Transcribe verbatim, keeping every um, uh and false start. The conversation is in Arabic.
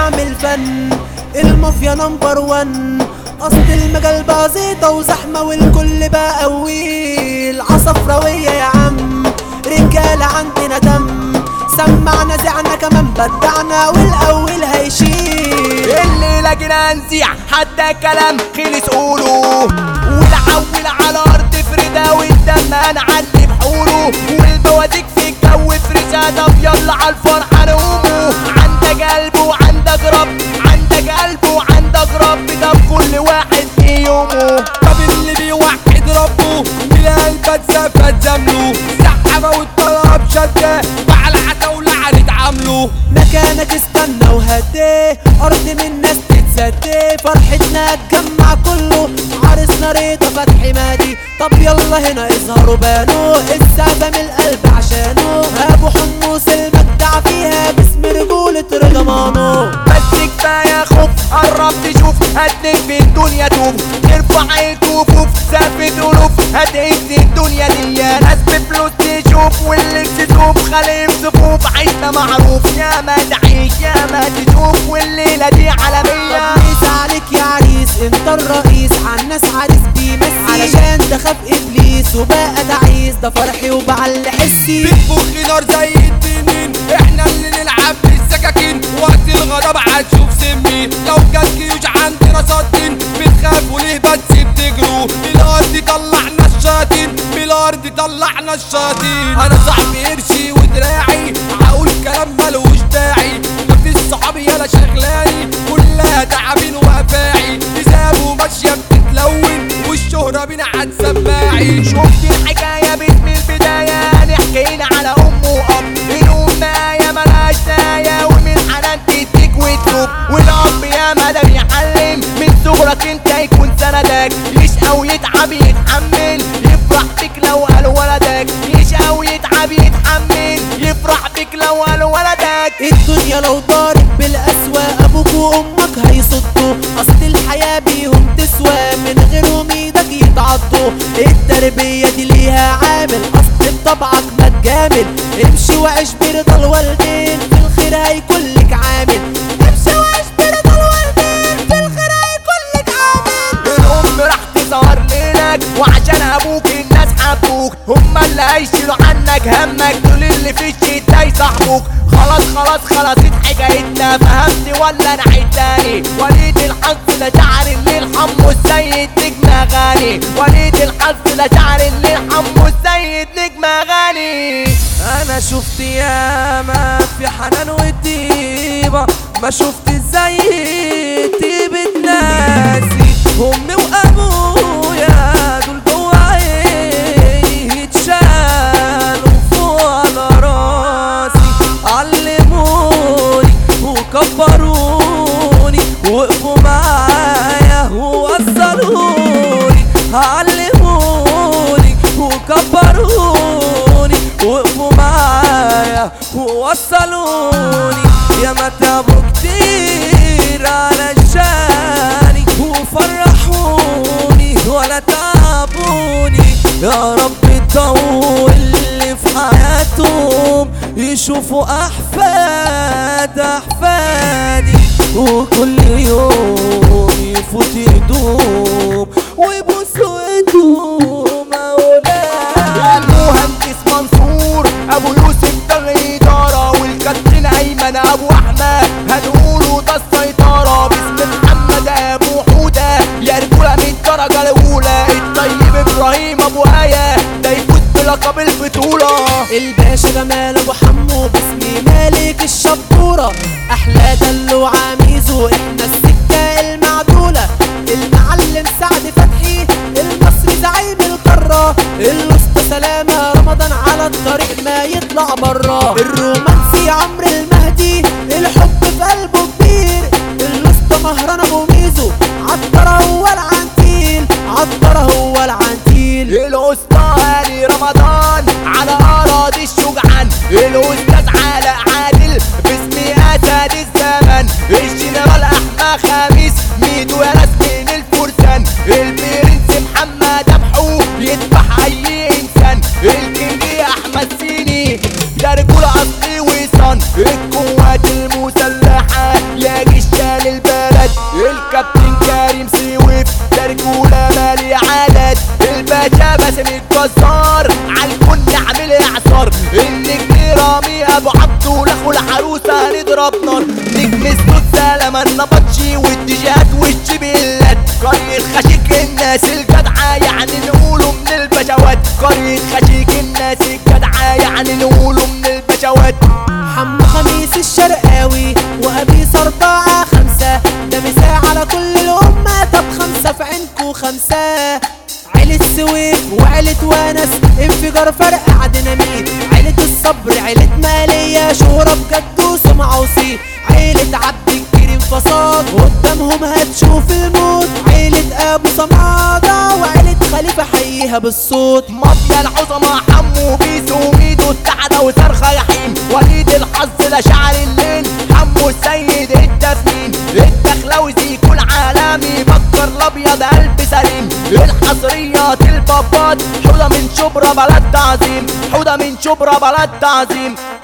بعمل فن، المافيا نمبر ون. اصل المجال بقى زيطة وزحمة والكل بقى قويل. عصفراوية يا عم رجالة عندنا دم، سمعنا زعنا كمان بدعنا والاول هيشيل. الليلة جينا نزيع حتى كلام خلص قوله، والعول على ارض فريدة والدم هنعلي بحوله، والبواديك في الجو فريشة. طب يلا عالفرحة نقومه، عندك قلب وعندك رب، عندك قلب وعندك رب. طب كل واحد في يومه، طب اللي بيوحد ربه بالقلب اتزفت زمله، سحبة والطلب شدة وعلى عتاولة هنتعامله. مكانك استنى وهديه، ارض من ناس تتسدي، فرحتنا اتجمع كله، عرسنا رضا فتحي مادي. طب يلا هنا اظهروا بانوا، السعادة من القلب عشانه، ابو حمص المجدع فيها باسم رجولة رضمانه. بس كفاية خوف قرب تشوف، هتنك في الدنيا توف، ترفع الكفوف سافت ألوف، هتعيش الدنيا دي ناس بفلوس تشوف، واللي تشوف خليم صفوف. عيشنا معروف يا ما تعيش يا ما تشوف، والليلة دي عالمية. طب ميس عليك يا عريس انت الرئيس، عالناس عريس بيمسي، علشان تخاف ابليس وبقى تعيس، ده فرحي وبعلي حسي. بتبخ نار زي التنين، احنا اللي نلعب بالسكاكين، وقت الغضب هتشوف سمين. لو جت جيوش عندنا صادين، بتخافوا ليه بس بتجروا؟ بالارض طلعنا الشاطين، بالارض طلعنا الشاطين. انا صاحبي قرشي ودراعي، هقول كلام ملوش داعي، مفيش صحابي يالا شغلاني، كلها تعابين وافاعي، تسابوا ماشيه بتتلون والشهره بينا هتسماعي. شفت الحكاية باسم البداية، نحكينا على أم وأب، الأم آية ملهاش نهاية، ومن حنان تديك وتروب، والأب يا مدى بيعلم من صغرك انت يكون سندك، يشقى ويتعب يتحمل، يفرح بك لو قال ولدك، يشقى ويتعب يتحمل، يفرح بك لو قال ولدك. الدنيا لو دارت بالأسوأ أبوك وأمك هيصدوا، أصل الحياة بيهم تسوى، من غيرهم ايدك يتعضوا. التربية دي ليها عامل، أصل بطبعك ما تجامل، امشي وعيش برضا الوالدين، في الخير هيكون لك عامل. امشي وعيش برضا الوالدين، في الخير هيكون لك عامل. الأم راح تظهر ليلك، وعشان أبوك الناس حبوك، هما اللي هيشيلوا عنك همك، دول اللي في الشتا يصاحبوك. خلاص خلاص خلصت حكايتنا، فهمت ولا انا عيد تاني؟ وليد الحظ ده شعر الليل حمو السيد نجم اغاني، وليد الحظ ده شعر الليل حمو السيد نجم اغاني. انا شفت ياما في حنان وطيبة، ما شفت زي طيبة ناسي. امي وابويا دول جوا عيني، اتشالوا فوق على راسي، علموني وكبروني وقفوا معايا ووصلوني، علموني وكبروني وقفوا معايا ووصلوني. يا ما تعبوا كتير علشاني وفرحوني ولا تعبوني، يا رب طول اللي في حياتهم، يشوفوا احفاد احفادي، وكل يوم يفوت يدوم ويبوسوا ايدهم اولاد. المهندس منصور ابو يوسف ده الاداره، والكابتن ايمن ابو احمد هنقوله ده السيطره، باسم محمد ابو حوده يا رجوله من الدرجه الاولى. الطيب ابراهيم ابو ايه ده يفوت بلقب البطوله. الباشا جمال ابو حمو باسمي مالك الشبوره، احلى دلو عميزو احنا السكه المعدوله. المعلم سعد فتحي المصري زعيم القاره، الاسطى سلامه رمضان على الطريق ما يطلع برا. الرومانسي عمرو المهدي الحب في قلبه كبير، الاسطى مهران ابو ميزو عطره هو العنتيل، عطره هو العنتيل. الاسطى علي رمضان على اراضي الشجعان، الاستاذ علاء عادل باسم اسد الزمن، الجنرال احمد خميس ميدو يا ناس من الفرسان، البرنس محمد ابحو يذبح اي انسان، الكينج احمد سيني ده رجوله اصلي وصان. القوات المسلحه يا جيش جزار عالكل عامل اعصار. النجم رامي ابو عبده لاخو العروسه هنضرب نار. نجم السود سلامة النبطشي والديجات والجبلات. قرية خشيك الناس الجدعة يعني نقوله من البشوات. قرية خشيك الناس الجدعة يعني نقوله من البشوات. حمو خميس الشرقاوي وابيس اربعة خمسة، ده مساء على كل الامة. طب خمسة في عينكو خمسة. عيلة سويف وعيلة ونس انفجار فرقع ديناميت. عيلة الصبر عيلة مالية شهرة بجد وسمعة وصيت. عيلة عبد الكريم فصاد قدامهم هتشوف الموت. عيلة ابو صمادة وعيلة خليفة حييها بالصوت. مافيا العظمى حمو بيسو وميدو السعدة وصرخة يحيم. وليد الحظ ده شعر الليل حمو السيد التفنين. الدخلاوي كل عالمي بكر الابيض قلب سليم. الحصريات البابات حوضة من شبرا بلد تعظيم. حوضة من شبرا بلد تعظيم.